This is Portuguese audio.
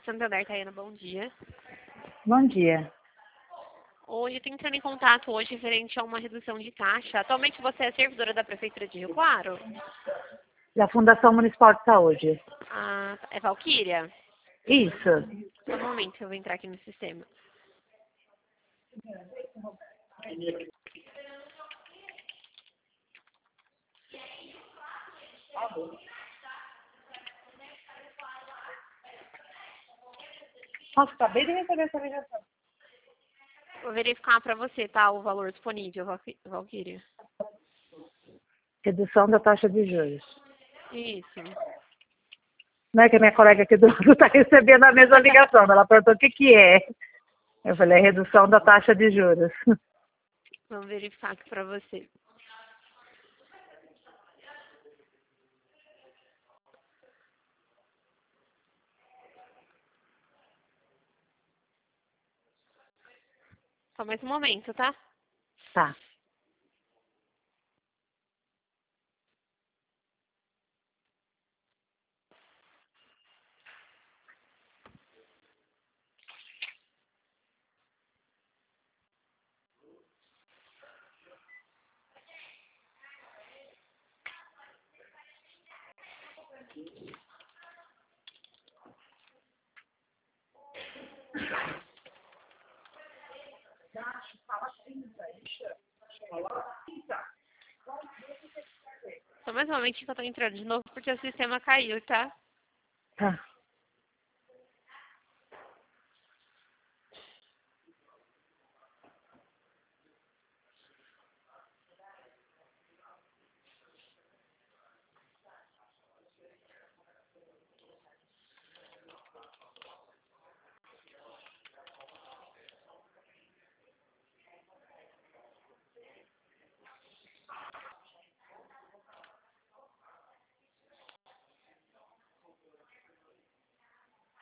Santander, Tayana, bom dia. Bom dia. Hoje, estou entrando em contato hoje referente a uma redução de taxa. Atualmente você é servidora da Prefeitura de Rio Claro? Da Fundação Municipal de Saúde. Ah, é Valquíria? Isso. Só um momento, eu vou entrar aqui no sistema. Nossa, acabei de receber essa ligação. Vou verificar para você, tá? O valor disponível, Valquíria. Redução da taxa de juros. Isso. Não é que a minha colega aqui do lado está recebendo a mesma ligação. Ela perguntou o que é. Eu falei, redução da taxa de juros. Vamos verificar aqui para você. Só mais um momento, tá? Tá. Só mais um momentinho que eu tô entrando de novo porque o sistema caiu, tá? Tá.